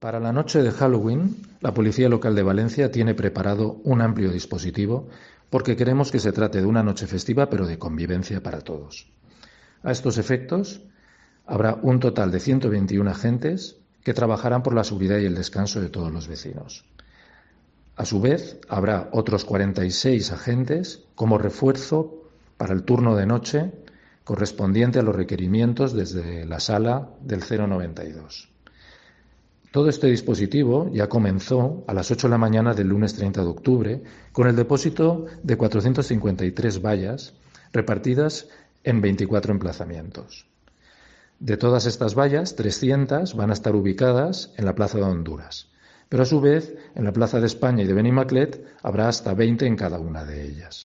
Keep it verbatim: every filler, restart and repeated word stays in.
Para la noche de Halloween, la Policía Local de Valencia tiene preparado un amplio dispositivo porque queremos que se trate de una noche festiva pero de convivencia para todos. A estos efectos, habrá un total de ciento veintiuno agentes que trabajarán por la seguridad y el descanso de todos los vecinos. A su vez, habrá otros cuarenta y seis agentes como refuerzo para el turno de noche correspondiente a los requerimientos desde la sala del cero noventa y dos. Todo este dispositivo ya comenzó a las ocho de la mañana del lunes treinta de octubre con el depósito de cuatrocientas cincuenta y tres vallas repartidas en veinticuatro emplazamientos. De todas estas vallas, trescientas van a estar ubicadas en la Plaza de Honduras, pero a su vez en la Plaza de España y de Benimaclet habrá hasta veinte en cada una de ellas.